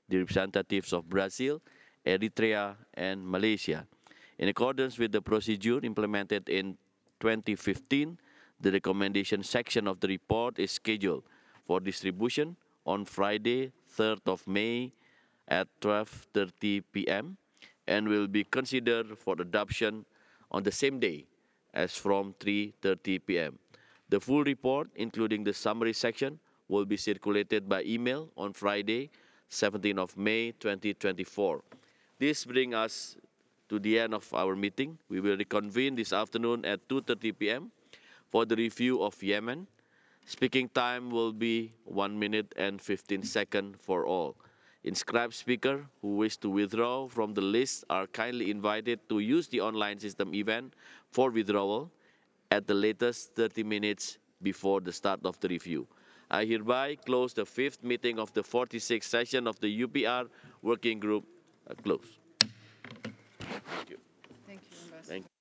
the representatives of Brazil, Eritrea, and Malaysia. In accordance with the procedure implemented in 2015, the recommendation section of the report is scheduled for distribution on Friday, 3rd of May at 12:30 p.m. and will be considered for adoption on the same day as from 3:30 p.m. The full report, including the summary section, will be circulated by email on Friday, 17th of May 2024. This brings us to the end of our meeting. We will reconvene this afternoon at 2:30 p.m. for the review of Yemen. Speaking time will be 1 minute and 15 seconds for all. Inscribed speakers who wish to withdraw from the list are kindly invited to use the online system event for withdrawal at the latest 30 minutes before the start of the review. I hereby close the fifth meeting of the 46th session of the UPR Working Group. Close. Thank you. Thank you, Thank Ambassador.